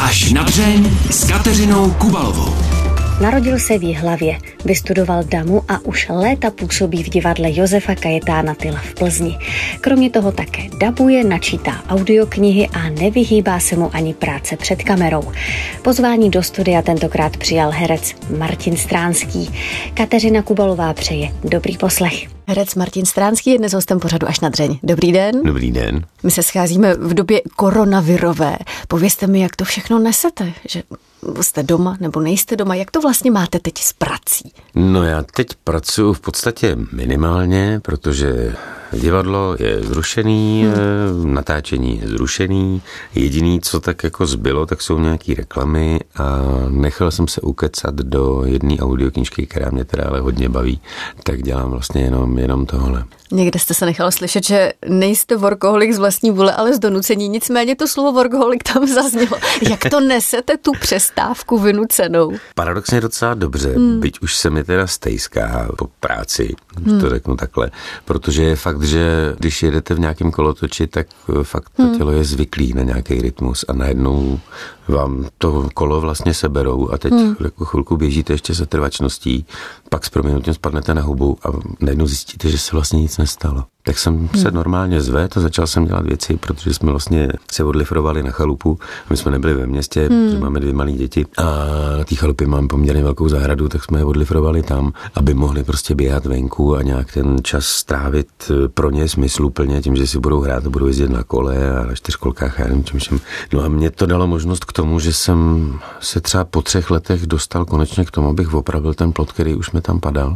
Až na dřeň s Kateřinou Kubalovou. Narodil se v Jihlavě, vystudoval damu a už léta působí v divadle Josefa Kajetána Tyla v Plzni. Kromě toho také dabuje, načítá audioknihy a nevyhýbá se mu ani práce před kamerou. Pozvání do studia tentokrát přijal herec Martin Stránský. Kateřina Kubalová přeje dobrý poslech. Herec Martin Stránský je dnes hostem pořadu Až na dřeň. Dobrý den. Dobrý den. My se scházíme v době koronavirové. Povězte mi, jak to všechno nesete, že jste doma nebo nejste doma, jak to vlastně máte teď s prací? No já teď pracuji v podstatě minimálně, protože divadlo je zrušený, natáčení je zrušený. Jediný, co tak jako zbylo, tak jsou nějaký reklamy a nechal jsem se ukecat do jedné audioknížky, která mě teda ale hodně baví, tak dělám vlastně jenom tohle. Někde jste se nechal slyšet, že nejste workoholik z vlastní vůle, ale z donucení. Nicméně to slovo workoholik tam zaznělo. Jak to nesete tu přestávku vynucenou? Paradoxně docela dobře, byť už se mi teda stejská po práci, to řeknu takhle, protože je fakt, že když jedete v nějakém kolotoči, tak fakt to tělo je zvyklý na nějaký rytmus a najednou vám to kolo vlastně seberou a teď jako chvilku běžíte ještě se trvačností, pak s proměnutím spadnete na hubu a najednou zjistíte, že se vlastně nic nestalo. Tak jsem se normálně zvedl a začal jsem dělat věci, protože jsme vlastně se odlifrovali na chalupu. My jsme nebyli ve městě, protože máme 2 malé děti a na té chalupě mám poměrně velkou zahradu, tak jsme je odlifrovali tam, aby mohli prostě běhat venku a nějak ten čas strávit pro ně smysluplně tím, že si budou hrát a budou jezdit na kole a na 4kolkách a nevím čím. No a mě to dalo možnost k tomu, že jsem se třeba po 3 letech dostal konečně k tomu, abych opravil ten plot, který už mi tam padal.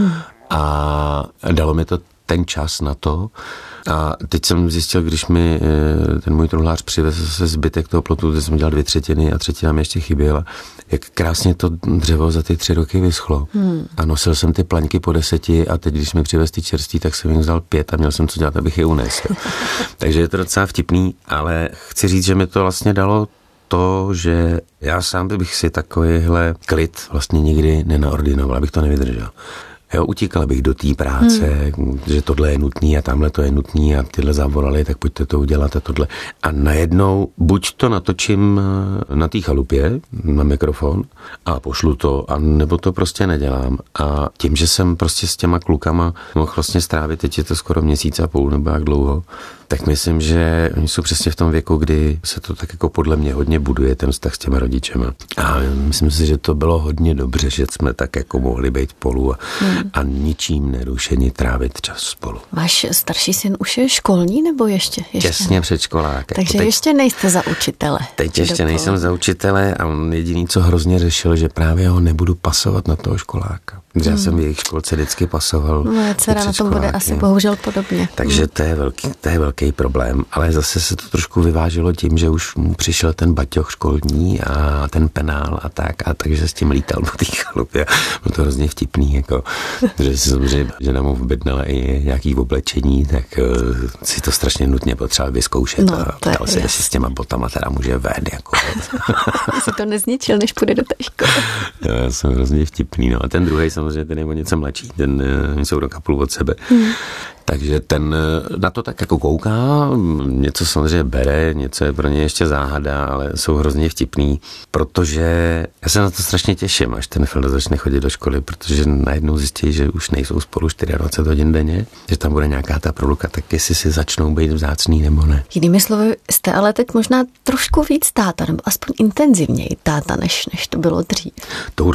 A dalo mi to ten čas na to. A teď jsem zjistil, když mi ten můj truhlář přivezl se zbytek toho plotu, kde jsem dělal 2/3 a 1/3 mi ještě chyběla, jak krásně to dřevo za ty 3 roky vyschlo. A nosil jsem ty plaňky po 10 a teď, když mi přivez ty čerství, tak jsem jim vzal 5 a měl jsem co dělat, abych je unesl. Takže je to docela vtipný, ale chci říct, že mi to vlastně dalo to, že já sám bych si takovýhle klid vlastně nikdy nenaordinoval, abych to nevydržel. Jo, utíkal bych do té práce, že tohle je nutný a tamhle to je nutný a tyhle zavolali, tak pojďte to udělat a tohle. A najednou buď to natočím na té chalupě na mikrofon a pošlu to, a nebo to prostě nedělám. A tím, že jsem prostě s těma klukama mohl vlastně strávit, teď je to skoro 1,5 měsíce nebo jak dlouho, tak myslím, že oni jsou přesně v tom věku, kdy se to tak jako podle mě hodně buduje, ten vztah s těma rodičema. A myslím si, že to bylo hodně dobře, že jsme tak jako mohli být spolu a ničím nerušení trávit čas spolu. Váš starší syn už je školní nebo ještě? Těsně předškolák. Takže teď, ještě nejste za učitele. Teď ještě nejsem za učitele a on jediný, co hrozně řešil, že právě ho nebudu pasovat na toho školáka. Já jsem v jejich školce vždycky pasoval. Moje dcera na tom bude asi bohužel podobně. Takže to je velký problém, ale zase se to trošku vyvážilo tím, že už mu přišel ten baťoch školní a ten penál a tak, a takže s tím lítal po té chalupě. Bylo to hrozně vtipný, jako, že si samozřejmě žena mu objednala i nějaký oblečení, tak si to strašně nutně potřeba vyzkoušet a ptal se, jestli s těma botama teda může ven. Jako. Jsi to nezničil, než půjde do té školy. Já jsem hrozně vtipný, no a ten druhý samozřejmě, ten je o něco mladší, ten jsou rok a půl od sebe. Takže ten na to tak jako kouká, něco samozřejmě bere, něco je pro ně ještě záhada, ale jsou hrozně vtipný, protože já se na to strašně těším, až ten Filda začne chodit do školy, protože najednou zjistí, že už nejsou spolu 24 hodin denně, že tam bude nějaká ta proluka, tak jestli si začnou být vzácný nebo ne. Jinými slovy, jste ale teď možná trošku víc táta, nebo aspoň intenzivněji táta, než to bylo dřív. To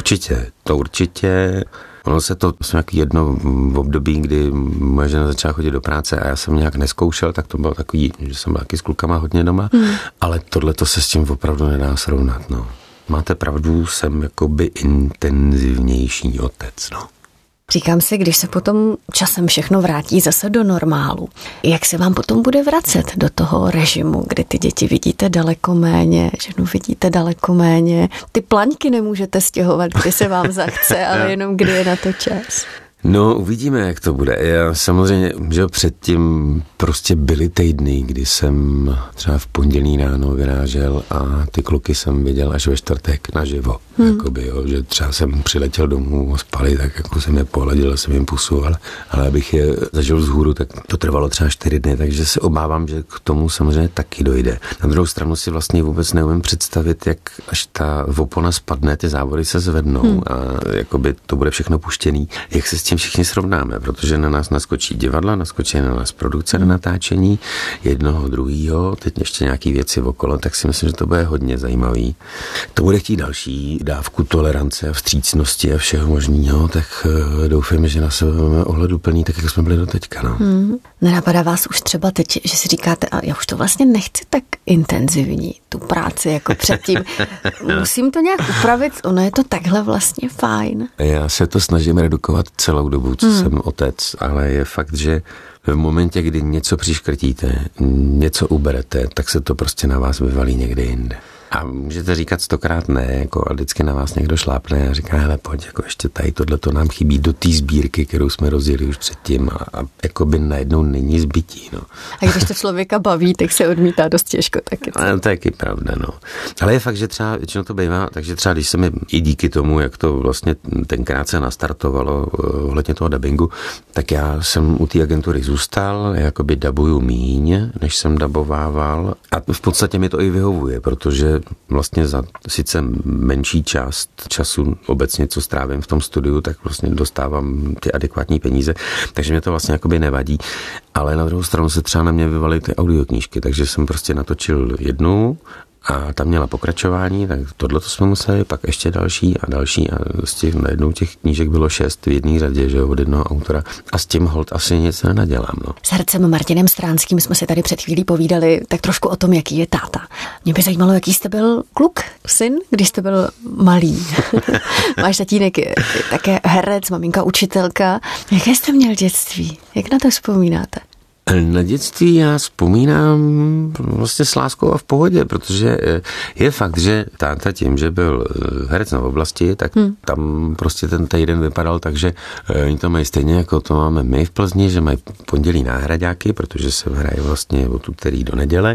určitě. Ono se to nějaký jedno v období, kdy moje žena začala chodit do práce a já jsem nějak neskoušel, tak to bylo takový, že jsem byl taky s klukama hodně doma, ale tohle to se s tím opravdu nedá srovnat, no. Máte pravdu, jsem jakoby intenzivnější otec, no. Říkám si, když se potom časem všechno vrátí zase do normálu, jak se vám potom bude vracet do toho režimu, kdy ty děti vidíte daleko méně, ženu vidíte daleko méně, ty plaňky nemůžete stěhovat, kdy se vám zachce, ale jenom kdy je na to čas. No, uvidíme, jak to bude. Já samozřejmě, že předtím prostě byly týdny, kdy jsem třeba v pondělí ráno vyrážel a ty kluky jsem viděl až ve čtvrtek naživo. jakoby, jo, že třeba jsem přiletěl domů, spali, tak jako jsem je pohladil, jsem jim pusu, ale abych je zažil vzhůru, tak to trvalo třeba 4 dny, takže se obávám, že k tomu samozřejmě taky dojde. Na druhou stranu si vlastně vůbec neumím představit, jak až ta opona spadne, ty závody se zvednou a jakoby to bude všechno puštěný, jak se s tím všichni srovnáme, protože na nás naskočí divadla, naskočí na nás produkce na natáčení, jednoho, druhýho, teď ještě nějaký věci okolo, tak si myslím, že to bude hodně zajímavý. To bude chtít další dávku tolerance a vstřícnosti a všeho možného, tak doufám, že na sebe máme ohleduplný, tak jak jsme byli do teďka. No. Nenapadá vás už třeba teď, že si říkáte, a já už to vlastně nechci tak intenzivní, tu práci jako předtím. Musím to nějak upravit, ono je to takhle vlastně fajn. Já se to snažím redukovat celou dobu, co jsem otec, ale je fakt, že v momentě, kdy něco přiškrtíte, něco uberete, tak se to prostě na vás vyvalí někde jinde. A můžete říkat 100krát ne, jako a vždycky na vás někdo šlápne a říká, hele, pojď, jako ještě tady tohleto nám chybí do té sbírky, kterou jsme rozjeli už předtím a jako by najednou není zbytí, no. A když to člověka baví, tak se odmítá dost těžko taky. To je taky pravda, no. Ale je fakt, že třeba většinou to bývá, takže třeba když se mi i díky tomu, jak to vlastně tenkrát se nastartovalo ohledně toho dabingu, tak já jsem u té agentury zůstal, jakoby dabuju míň, než jsem dabovával a v podstatě mi to i vyhovuje, protože vlastně za sice menší část času obecně, co strávím v tom studiu, tak vlastně dostávám ty adekvátní peníze, takže mě to vlastně jakoby nevadí, ale na druhou stranu se třeba na mě vyvaly ty audioknížky, takže jsem prostě natočil jednu a tam měla pokračování, tak tohle to jsme museli, pak ještě další a z těch najednou těch knížek bylo 6 v jedné řadě, že od jednoho autora a s tím holt asi nic nenadělám. No. S hercem Martinem Stránským jsme si tady před chvílí povídali tak trošku o tom, jaký je táta. Mě by zajímalo, jaký jste byl kluk, syn, když jste byl malý. Máš tatínek také herec, maminka učitelka. Jaké jste měl dětství? Jak na to vzpomínáte? Na dětství já vzpomínám vlastně s láskou a v pohodě, protože je fakt, že táta tím, že byl herec na oblasti, tak tam prostě ten týden vypadal tak, že oni to mají stejně jako to máme my v Plzni, že mají pondělí náhraďáky, protože se hraje vlastně od úterý do neděle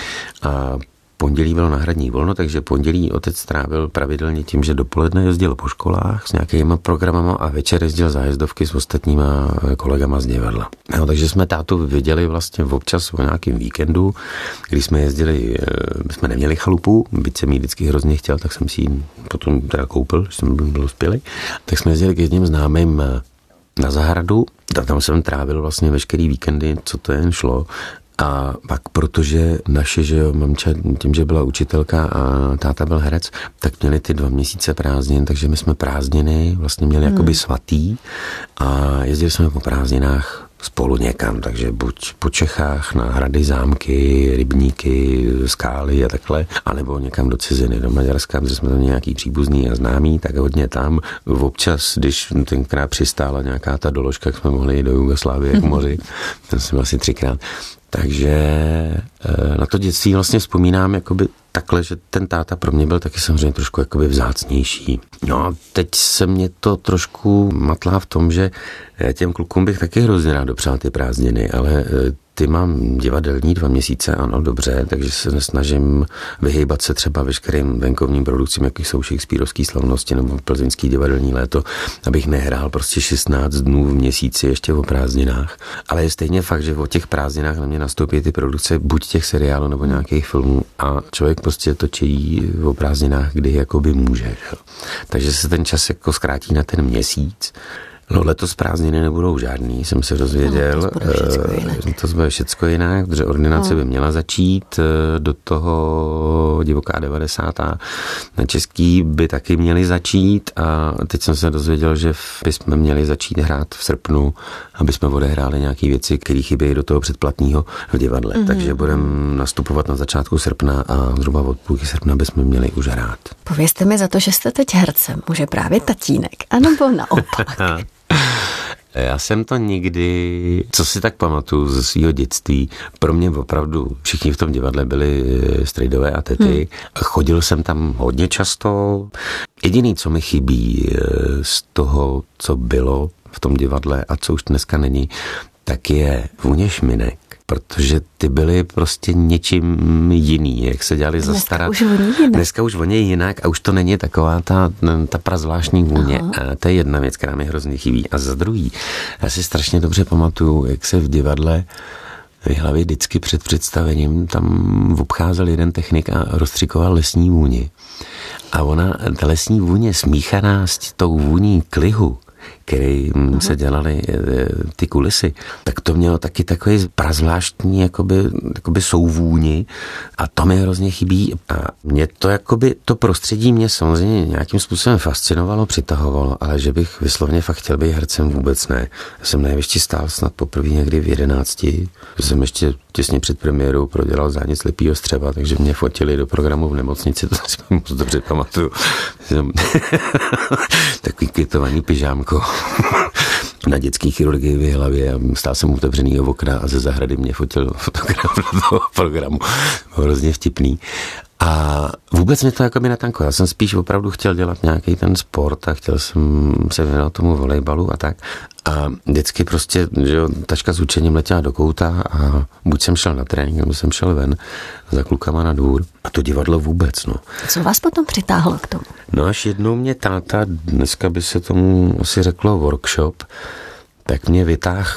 a pondělí bylo náhradní volno, takže pondělí otec strávil pravidelně tím, že dopoledne jezdil po školách s nějakýma programama a večer jezdil zájezdovky s ostatníma kolegama z divadla. No, takže jsme tátu viděli vlastně občas o nějakým víkendu, kdy jsme jezdili, jsme neměli chalupu, byť jsem jí vždycky hrozně chtěl, tak jsem si ji potom teda koupil, že jsem byl dospělý, tak jsme jezdili k jedním známým na zahradu, tam jsem trávil vlastně veškerý víkendy, co to jen šlo. A pak, protože naše, že jo, mamča tím, že byla učitelka a táta byl herec, tak měli ty 2 měsíce prázdnin, takže my jsme prázdniny vlastně měli jakoby svatý a jezdili jsme po prázdninách spolu někam, takže buď po Čechách na hrady, zámky, rybníky, skály a takhle, anebo někam do ciziny, do Maďarska, protože jsme tam nějaký příbuzní a známí, tak hodně tam. Občas, když tenkrát přistála nějaká ta doložka, jak jsme mohli jít do Jugoslávie k moři, tam jsem asi 3krát. Takže na to dětství vlastně vzpomínám jakoby takhle, že ten táta pro mě byl taky samozřejmě trošku jakoby vzácnější. No a teď se mě to trošku matlá v tom, že já těm klukům bych taky hrozně rád dopřál ty prázdniny, ale ty mám divadelní 2 měsíce, ano, dobře, takže se nesnažím vyhejbat se třeba veškerým venkovním produkcím, jaký jsou Shakespearovský slavnosti nebo plzeňský divadelní léto, abych nehrál prostě 16 dnů v měsíci ještě o prázdninách. Ale je stejně fakt, že o těch prázdninách na mě nastoupí ty produkce buď těch seriálů nebo nějakých filmů a člověk prostě točí o prázdninách, kdy jakoby může. Jo. Takže se ten čas jako zkrátí na ten měsíc. No letos prázdniny nebudou žádný, jsem se dozvěděl. To bude všecko jinak, protože ordinace by měla začít, do toho Divoká 90. na český by taky měly začít a teď jsem se dozvěděl, že bychom měli začít hrát v srpnu, aby jsme odehráli nějaké věci, které chybějí do toho předplatného v divadle. Takže budeme nastupovat na začátku srpna a zhruba od půlky srpna bychom měli už hrát. Povězte mi, za to, že jste teď hercem, může právě tatínek, anebo naopak? Já jsem to nikdy, co si tak pamatuju ze svého dětství, pro mě opravdu všichni v tom divadle byli strejdové a tety. Chodil jsem tam hodně často. Jediný, co mi chybí z toho, co bylo v tom divadle a co už dneska není, tak je vůně šminek. protože ty byly prostě něčím jiný, jak se dělali za stará. Dneska už voní jinak a už to není taková ta prazvláštní vůně. A to je jedna věc, která mi hrozně chybí. A za druhý, já si strašně dobře pamatuju, jak se v divadle v hlavě vždycky před představením tam obcházel jeden technik a rozstřikoval lesní vůni. A ta lesní vůně smíchaná s tou vůní klihu, který se dělaly ty kulisy, tak to mělo taky takový prazvláštní jakoby souvůni a to mi hrozně chybí. A mě to to prostředí mě samozřejmě nějakým způsobem fascinovalo, přitahovalo, ale že bych vyslovně fakt chtěl být hercem, vůbec ne. Já jsem na jevišti stál snad poprvé někdy v 11, že jsem ještě těsně před premiérou prodělal zánět slepýho střeva, takže mě fotili do programu v nemocnici, to si moc dobře pamatuju. Takový kvitovaný pyžámko na dětský chirurgii v hlavě a stál jsem otevřenýho okna a ze zahrady mě fotil fotograf do toho programu. Bylo hrozně vtipný. A vůbec mě to jakoby netanko. Já jsem spíš opravdu chtěl dělat nějaký ten sport a chtěl jsem se věnovat tomu volejbalu a tak. A vždycky prostě, že jo, taška s učením letěla do kouta a buď jsem šel na trénink, nebo jsem šel ven za klukama na dvůr. A to divadlo vůbec, no. Co vás potom přitáhlo k tomu? No až jednou mě táta, dneska by se tomu asi řeklo workshop, tak mě vytáhl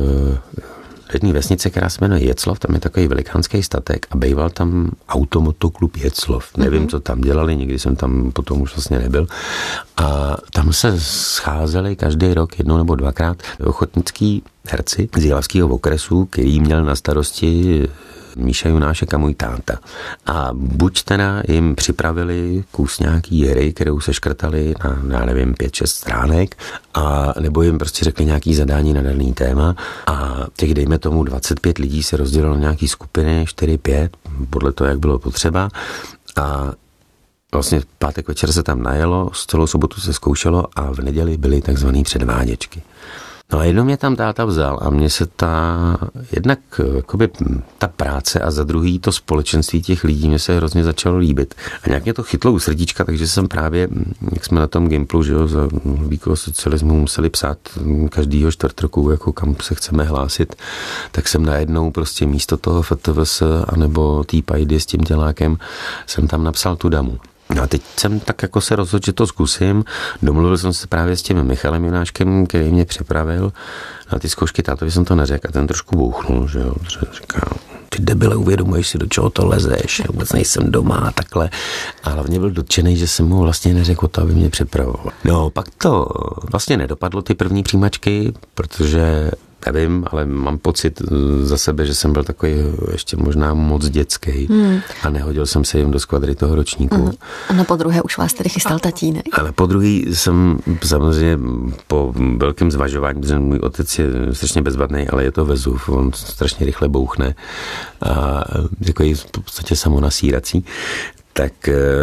jedné vesnice, která se jmenuje Jeclov, tam je takový velikánský statek a býval tam automotoklub Jeclov. Nevím, co tam dělali, nikdy jsem tam potom už vlastně nebyl. A tam se scházeli každý rok jednou nebo dvakrát ochotnický herci z Jihlavského okresu, který měl na starosti Míša Junášek a můj táta. A buď teda jim připravili kus nějaký hry, kterou se škrtali na, já nevím, 5-6 stránek, a nebo jim prostě řekli nějaký zadání na daný téma a těch, dejme tomu, 25 lidí se rozdělilo na nějaký skupiny, 4-5, podle toho, jak bylo potřeba. A vlastně v pátek večer se tam najelo, celou sobotu se zkoušelo a v neděli byly takzvaný předváděčky. No a jednou mě tam táta vzal a mně se jednak jakoby ta práce a za druhý to společenství těch lidí mě se hrozně začalo líbit. A nějak mě to chytlo u srdíčka, takže jsem právě, jak jsme na tom Gimplu, že jo, za hlubíkého socialismu museli psát každýho čtvrt roku, jako kam se chceme hlásit, tak jsem najednou prostě místo toho FTVS anebo tý pajdy s tím dělákem jsem tam napsal tu damu. No a teď jsem tak jako se rozhodl, že to zkusím. Domluvil jsem se právě s tím Michalem Junáškem, který mě připravil na ty zkoušky. Tátovi jsem to neřekl a ten trošku bouchnul, že jo. Říká, ty debile, uvědomuješ si, do čeho to lezeš, vůbec nejsem doma a takhle. A hlavně byl dotčený, že jsem mu vlastně neřekl to, aby mě připravoval. No, pak to vlastně nedopadlo, ty první přijímačky, protože nevím, ale mám pocit za sebe, že jsem byl takový ještě možná moc dětský a nehodil jsem se jim do skvadry toho ročníku. A na podruhé už vás tedy chystal tatínek? A na podruhý jsem samozřejmě po velkém zvažování, protože můj otec je strašně bezvadný, ale je to Vezuv, on strašně rychle bouchne a takový v podstatě samonasírací. Tak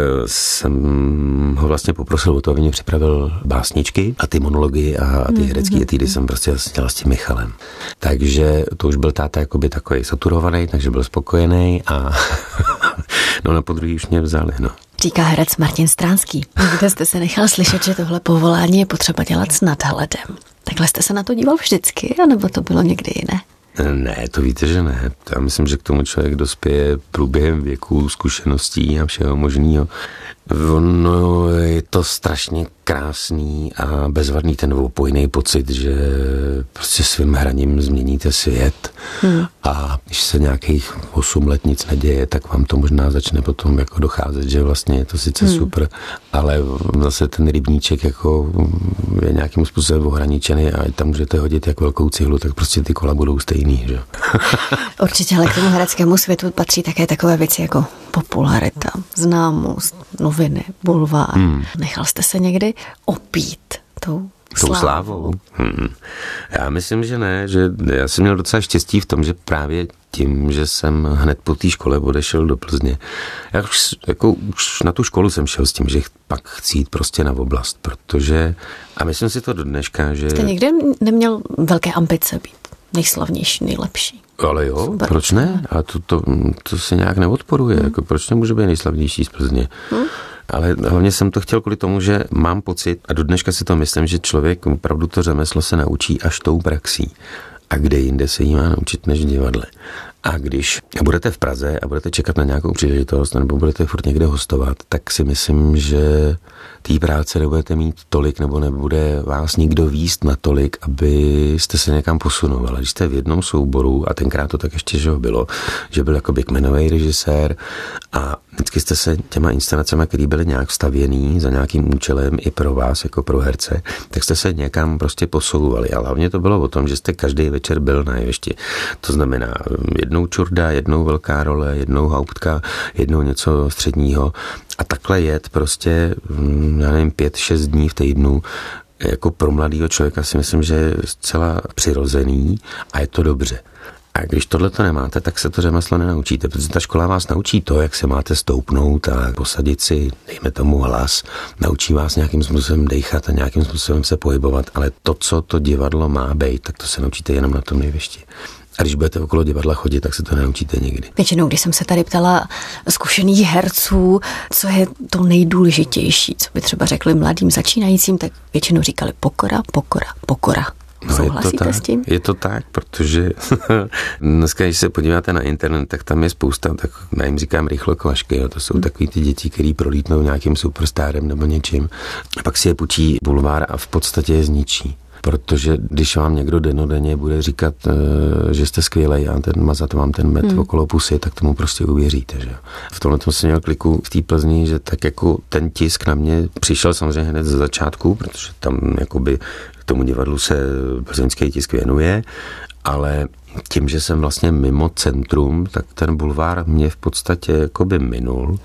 jsem ho vlastně poprosil o to, aby mě připravil básničky a ty monology a ty herecké etudy jsem prostě dělal s tím Michalem. Takže to už byl táta jakoby takový saturovaný, takže byl spokojený a no na podruhý už mě vzali, no. Říká herec Martin Stránský. Kde jste se nechal slyšet, že tohle povolání je potřeba dělat s nadhledem? Takhle jste se na to díval vždycky, anebo to bylo někdy jiné? Ne, to víte, že ne. Já myslím, že k tomu člověk dospěje průběhem věku, zkušeností a všeho možného. Ono je to strašně krásný a bezvadný ten opojný pocit, že prostě svým hraním změníte svět a když se nějakých 8 let nic neděje, tak vám to možná začne potom jako docházet, že vlastně je to sice super, ale zase ten rybníček jako je nějakým způsobem ohraničený a tam můžete hodit jak velkou cihlu, tak prostě ty kola budou stejný, že? Určitě, ale k tomu hereckému světu patří také takové věci jako popularita, známost, noviny, bulvár. Nechal jste se někdy opít tou slávou? Já myslím, že ne, že já jsem měl docela štěstí v tom, že právě tím, že jsem hned po té škole odešel do Plzně. Já už na tu školu jsem šel s tím, že pak chci jít prostě na oblast, protože, a myslím si to do dneška, že... Jste někde neměl velké ambice být nejslavnější, nejlepší? Ale jo, super. Proč ne? A to se nějak neodporuje. Jako, proč nemůžu být nejslavnější z Plzně? Ale hlavně jsem to chtěl kvůli tomu, že mám pocit, a do dneška si to myslím, že člověk opravdu to řemeslo se naučí až tou praxí. A kde jinde se jí má naučit než v divadle. A když budete v Praze a budete čekat na nějakou příležitost nebo budete furt někde hostovat, tak si myslím, že té práce nebudete mít tolik nebo nebude vás nikdo víst natolik, abyste se někam posunovali. Když jste v jednom souboru, a tenkrát to tak ještě že bylo, že byl jakoby kmenový režisér a vždycky jste se těma inscenacemi, které byly nějak stavěný za nějakým účelem i pro vás, jako pro herce, tak jste se někam prostě posouvali. A hlavně to bylo o tom, že jste každý večer byl na jevišti. To znamená jednou čurda, jednou velká role, jednou hauptka, jednou něco středního. A takhle jet prostě, já nevím, 5-6 dní v týdnu, jako pro mladýho člověka si myslím, že je zcela přirozený a je to dobře. A když tohleto nemáte, tak se to řemeslo nenaučíte, protože ta škola vás naučí to, jak se máte stoupnout a posadit si, dejme tomu hlas, naučí vás nějakým způsobem dejchat a nějakým způsobem se pohybovat, ale to, co to divadlo má být, tak to se naučíte jenom na tom jevišti. A když budete okolo divadla chodit, tak se to nenaučíte nikdy. Většinou, když jsem se tady ptala zkušených herců, co je to nejdůležitější, co by třeba řekli mladým začínajícím, tak většinou říkali pokora, pokora, pokora. Souhlasíte s tím? Je to tak, protože dneska, když se podíváte na internet, tak tam je spousta, tak já jim říkám rychlokvašky, jo, to jsou takový ty děti, který prolítnou nějakým superstárem nebo něčím a pak si je půjčí bulvár a v podstatě je zničí. Protože když vám někdo dennodenně bude říkat, že jste skvělej a mazat vám ten med okolo pusy, tak tomu prostě uvěříte. Že? V tomhle jsem měl kliku v té Plzni, že tak jako ten tisk na mě přišel samozřejmě hned ze začátku, protože tam jakoby tomu divadlu se plzeňský tisk věnuje, ale tím, že jsem vlastně mimo centrum, tak ten bulvár mě v podstatě jakoby minul.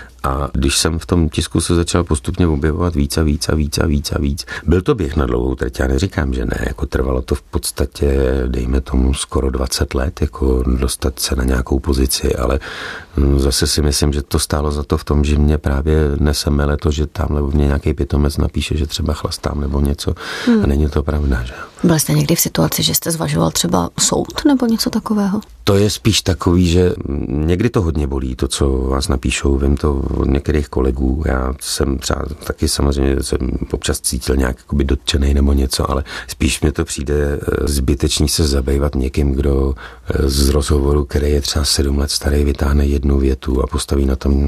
A když jsem v tom tisku se začal postupně objevovat víc a víc a víc a víc a víc. Byl to běh na dlouhou trať, já neříkám, že ne, jako trvalo to v podstatě, dejme tomu skoro 20 let, jako dostat se na nějakou pozici, ale zase si myslím, že to stálo za to v tom, že mě právě nesemele to, že tamhle v mě nějaký pitomec napíše, že třeba chlastám nebo něco a není to pravda, že? Byl jste někdy v situaci, že jste zvažoval třeba soud nebo něco takového? To je spíš takový, že někdy to hodně bolí, to, co vás napíšou, vím to od některých kolegů. Já jsem třeba taky samozřejmě jsem občas cítil nějak jakoby dotčenej nebo něco, ale spíš mi to přijde zbytečný se zabývat někým, kdo z rozhovoru, který je třeba 7 let starý, vytáhne jednu větu a postaví na tom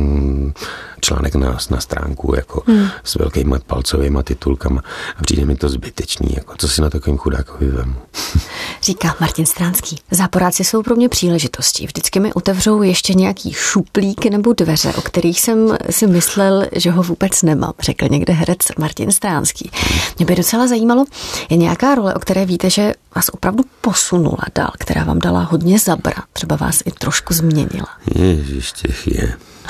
článek na stránku jako s velkýma palcovýma titulkama a přijde mi to zbytečný, jako co si na takovým chudákovi vemu. Říká Martin Stránský. Záporáci jsou pro mě příležitosti. Vždycky mi otevřou ještě nějaký šuplík nebo dveře, o kterých jsem si myslel, že ho vůbec nemám, řekl někde herec Martin Stránský. Mě by docela zajímalo, je nějaká role, o které víte, že vás opravdu posunula dál, která vám dala hodně zabra, třeba vás i trošku změnila. Ježiš, těch je.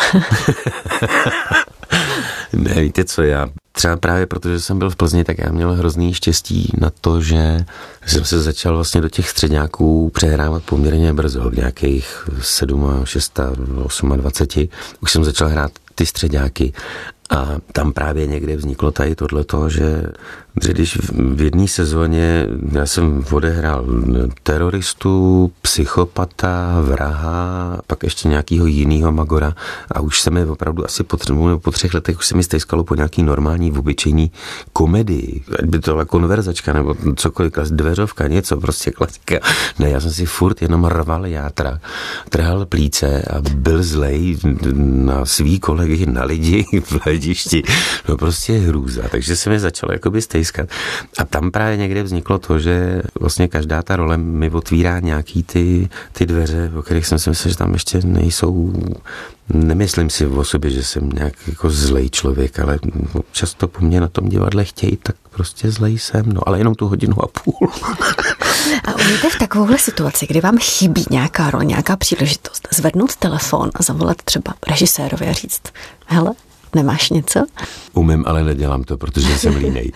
Ne, víte co, já třeba právě protože jsem byl v Plzni, tak já měl hrozný štěstí na to, že jsem se začal vlastně do těch středňáků přehrávat poměrně brzo, v nějakých 7, 6, 28. Už jsem začal hrát ty středňáky a tam právě někde vzniklo tady tohleto, že když v jedné sezóně já jsem odehrál teroristu, psychopata, vraha, pak ještě nějakého jinýho magora a už se mi opravdu asi po 3 letech už se mi stejskalo po nějaký normální, obyčejný komedii. Ať by to byla konverzačka nebo cokoliv, dveřovka, něco, prostě klasika. Ne, já jsem si furt jenom rval játra, trhal plíce a byl zlej na svý kolegy, na lidi v hledišti. No prostě hrůza. Takže se mi začalo jakoby stejskat. A tam právě někde vzniklo to, že vlastně každá ta role mi otvírá nějaký ty dveře, o kterých jsem si myslel, že tam ještě nejsou. Nemyslím si o sobě, že jsem nějak jako zlej člověk, ale občas to po mně na tom divadle chtějí, tak prostě zlej jsem, no ale jenom tu 1,5 hodiny. A umíte v takovouhle situaci, kdy vám chybí nějaká role, nějaká příležitost, zvednout telefon a zavolat třeba režisérovi a říct, hele, nemáš něco? Umím, ale nedělám to, protože jsem línej.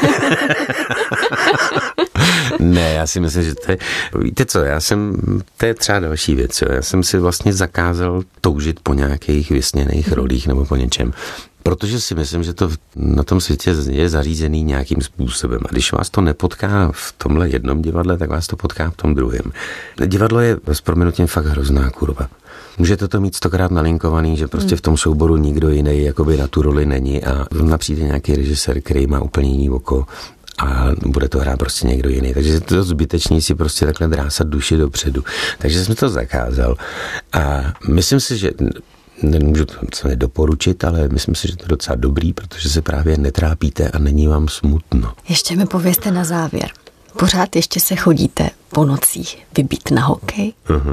Ne, já si myslím, že to je, víte co, to je třeba další věc, jo. Já jsem si vlastně zakázal toužit po nějakých vysněných rolích nebo po něčem. Protože si myslím, že to na tom světě je zařízený nějakým způsobem. A když vás to nepotká v tomhle jednom divadle, tak vás to potká v tom druhém. Divadlo je s prominutím fakt hrozná kurva. Můžete to mít 100krát nalinkovaný, že prostě v tom souboru nikdo jiný jakoby na tu roli není a přijde nějaký režisér, který má úplně jiný oko a bude to hrát prostě někdo jiný. Takže je to zbytečný si prostě takhle drásat duši dopředu. Takže jsem to zakázal. A myslím si, že nemůžu to nedoporučit, ale myslím si, že to je docela dobrý, protože se právě netrápíte a není vám smutno. Ještě mi povězte na závěr. Pořád ještě se chodíte po nocích vybít na hokej?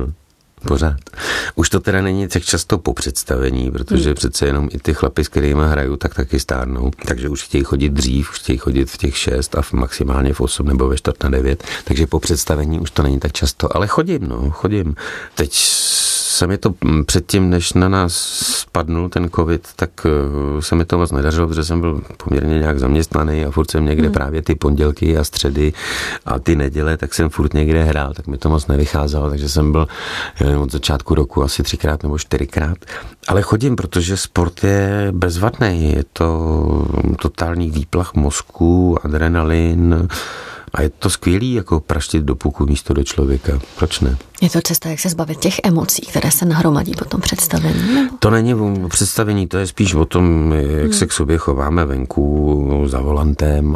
Pořád. Už to teda není tak často po představení, protože přece jenom i ty chlapi, s kterými hraju, tak taky stárnou. Takže už chtějí chodit dřív, už chtějí chodit v těch 6 a maximálně v 8 nebo ve 8:45. Takže po představení už to není tak často, ale chodím. Teď se mi to předtím, než na nás spadnul ten covid, tak se mi to moc nedařilo, protože jsem byl poměrně nějak zaměstnaný a furt jsem někde právě ty pondělky a středy a ty neděle, tak jsem furt někde hrál, tak mi to moc nevycházelo, takže jsem byl od začátku roku asi 3x nebo 4x. Ale chodím, protože sport je bezvadný, je to totální výplach mozku, adrenalin a je to skvělý, jako praštit do puku místo do člověka. Proč ne? Je to cesta, jak se zbavit těch emocí, které se nahromadí po tom představení? Nebo? To není o představení, to je spíš o tom, jak se k sobě chováme venku za volantem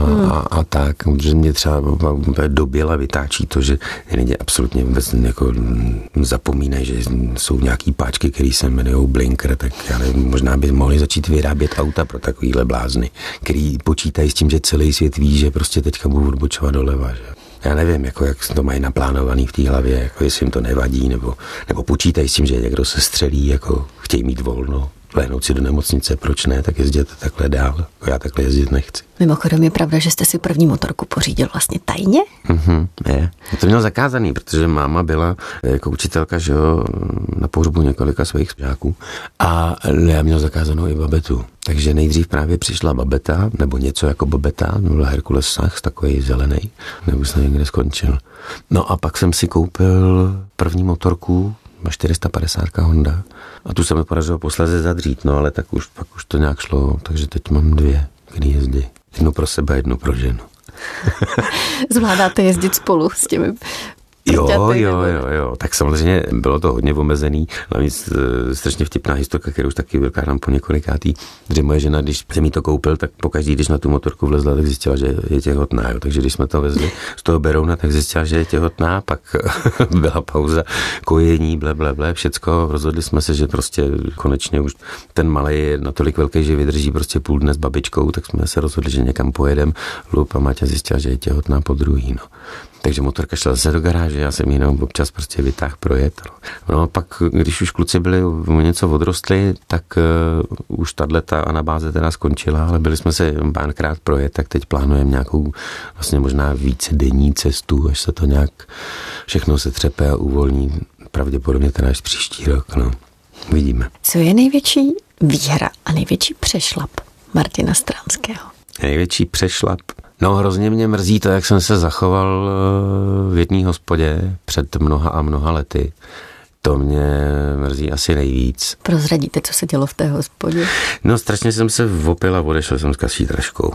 a tak. Protože mě třeba doběla vytáčí to, že lidi absolutně vůbec jako zapomínají, že jsou nějaký páčky, které se jmenují Blinker, tak já nevím, možná by mohli začít vyrábět auta pro takovýhle blázny, který počítají s tím, že celý svět ví, že prostě teďka budu odbočovat doleva, že? Já nevím, jako jak to mají naplánovaný v té hlavě, jako jestli jim to nevadí, nebo počítají s tím, že někdo se střelí, jako chtějí mít volno, lehnout si do nemocnice, proč ne, tak jezděte takhle dál, já takhle jezdit nechci. Mimochodem je pravda, že jste si první motorku pořídil vlastně tajně? Je. To měl zakázaný, protože máma byla jako učitelka, že jo, na pohřbu několika svých žáků a já měl zakázanou i babetu. Takže nejdřív právě přišla babeta, nebo něco jako babeta, byl Herkules Sachs, takový zelený, nebo jsem někde skončil. No a pak jsem si koupil první motorku, 450 Honda. A tu se mi podařilo posléze zadřít, no ale tak pak už to nějak šlo, takže teď mám 2, který jezdí. Jednu pro sebe, jednu pro ženu. Zvládáte jezdit spolu s těmi? Jo. Tak samozřejmě bylo to hodně omezený. Navíc strašně vtipná historka, kterou už taky vykládám po několikátý, že moje žena, když jsem jí to koupil, tak pokaždý, když na tu motorku vlezla, tak zjistila, že je těhotná. Jo. Takže když jsme to vezli z toho Berouna, tak zjistila, že je těhotná, pak byla pauza, kojení, blablabla, všecko. Rozhodli jsme se, že prostě konečně už ten malej je natolik velký, že vydrží prostě půl dne s babičkou, tak jsme se rozhodli, že někam pojedem. Lupa Máťa zjistila, že je těhotná po druhý. No. Takže motorka šla zase do garáže, já jsem jenom občas prostě vytáhl projet. No a pak, když už kluci byli něco odrostli, tak už tato anabáze teda skončila, ale byli jsme se párkrát projet, tak teď plánujeme nějakou vlastně možná vícedenní cestu, až se to nějak všechno se třepe a uvolní. Pravděpodobně teda až příští rok, no. Vidíme. Co je největší výhra a největší přešlap Martina Stránského? Největší přešlap? No, hrozně mě mrzí to, jak jsem se zachoval v jedné hospodě před mnoha a mnoha lety. To mě mrzí asi nejvíc. Prozradíte, co se dělo v té hospodě? No, strašně jsem se vopil a odešel jsem s kasítraškou.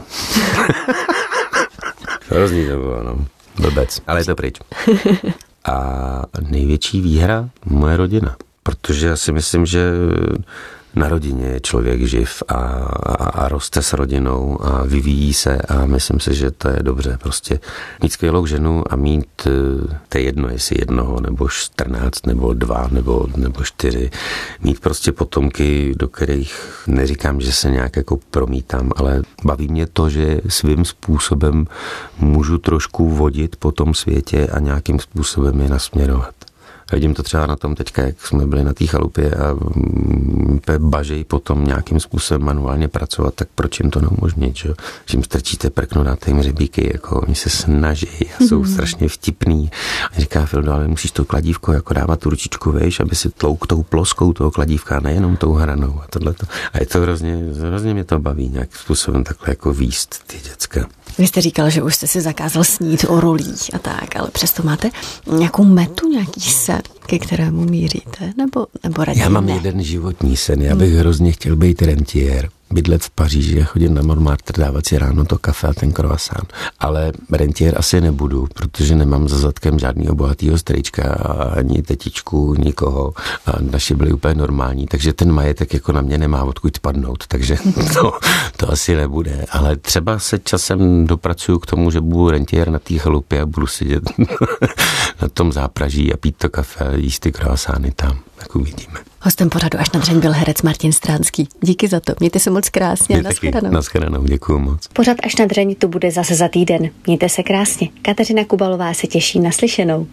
Hrozný to bylo, no. Blbec, ale je to pryč. A největší výhra? Moje rodina. Protože já si myslím, že na rodině je člověk živ a roste s rodinou a vyvíjí se a myslím si, že to je dobře. Prostě mít skvělou ženu a mít, to je jedno, jestli jednoho, nebo 14, nebo 2, nebo 4. Mít prostě potomky, do kterých neříkám, že se nějak jako promítám, ale baví mě to, že svým způsobem můžu trošku vodit po tom světě a nějakým způsobem je nasměrovat. Vidím to třeba na tom teďka, jak jsme byli na té chalupě a bažej potom nějakým způsobem manuálně pracovat, tak proč jim to neumožnit, že jim strčíte prkno, dáte jim řebíky, jako oni se snaží a jsou strašně vtipný. A říká Fildo, ale musíš to kladívko jako dávat tu ručičku vejš, aby si tlouk tou ploskou toho kladívka, nejenom tou hranou a tohleto. A je to hrozně mě to baví nějakým způsobem takhle jako výst ty děcka. Vy jste říkal, že už jste si zakázal snít o rolích a tak, ale přesto máte nějakou metu, nějaký sen, ke kterému míříte? Nebo raději Já mám ne? jeden životní sen, já bych hrozně chtěl být rentiér. bydlet v Paříži a chodit na Montmartre, dávat si ráno to kafe a ten croissant. Ale rentiér asi nebudu, protože nemám za zadkem žádnýho bohatýho strejčka ani tetičku, nikoho. A naši byli úplně normální, takže ten majetek jako na mě nemá odkud padnout, takže to asi nebude. Ale třeba se časem dopracuju k tomu, že budu rentiér na té chalupě a budu sedět na tom zápraží a pít to kafe a jíst ty croissanty tam, tak uvidíme. Hostem pořadu Až na dřeň byl herec Martin Stránský. Díky za to. Mějte se moc krásně. Nashledanou, děkuju moc. Pořad Až na dřeň tu bude zase za týden. Mějte se krásně. Kateřina Kubalová se těší na slyšenou.